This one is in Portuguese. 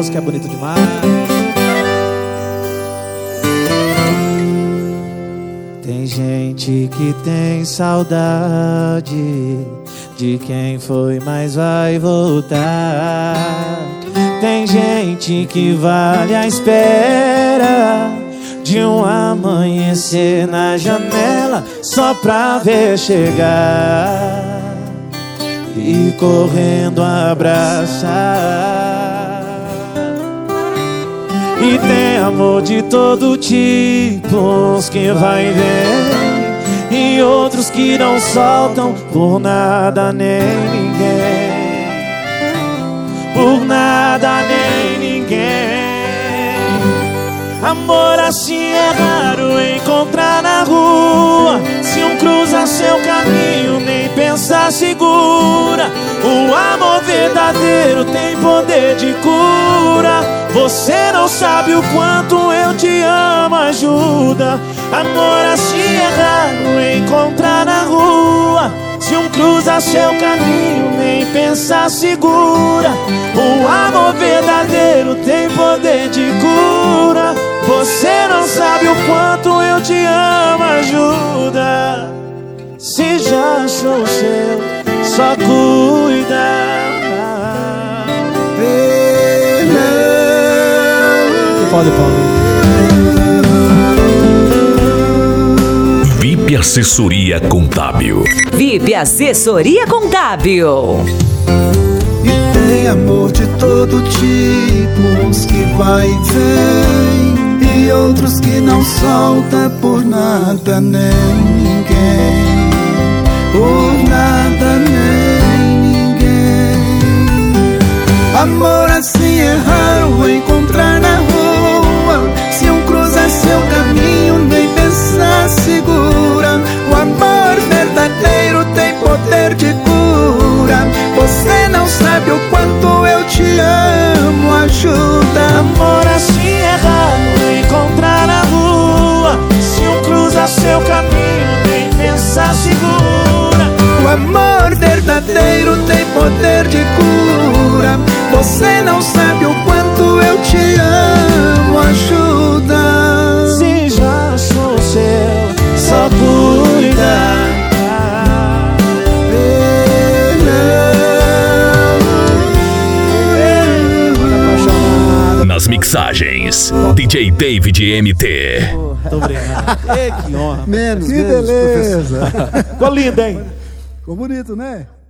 música é bonita demais. Tem gente que tem saudade de quem foi, mas vai voltar. Tem gente que vale a espera de um amanhecer na janela só pra ver chegar e correndo abraçar. E tem amor de todo tipo, uns que vai e vem, e outros que não soltam por nada nem ninguém. Por nada nem ninguém. Amor assim é raro encontrar na rua. Se um cruza seu caminho, nem pensar segura. O amor verdadeiro tem poder de cura. Você não sabe o quanto eu te amo, ajuda. Amor assim é raro encontrar na rua. Se um cruza seu caminho, nem pensar segura. O amor verdadeiro tem poder de cura. Você não sabe o quanto eu te amo, ajuda. Se já achou o seu, só cuida. Pode, VIP Assessoria Contábil. VIP Assessoria Contábil. E tem amor de todo tipo, uns que vai e vem, e outros que não solta por nada nem ninguém. Por nada nem ninguém. Amor assim é raro encontrar na rua. Se um cruza seu caminho, nem pensar segura. O amor verdadeiro tem poder de cura. Você não sabe o quanto eu te amo, ajuda. Amor assim é raro encontrar na rua. Se um cruza seu caminho, nem pensar segura. O amor verdadeiro tem poder de cura. Você não sabe o quanto eu te amo, ajuda. Se já sou seu, só cuida. Nas mixagens, DJ David MT. Tô brincando. Que honra. Menos, Que beleza. professor. Ficou lindo, hein? Ficou bonito, né?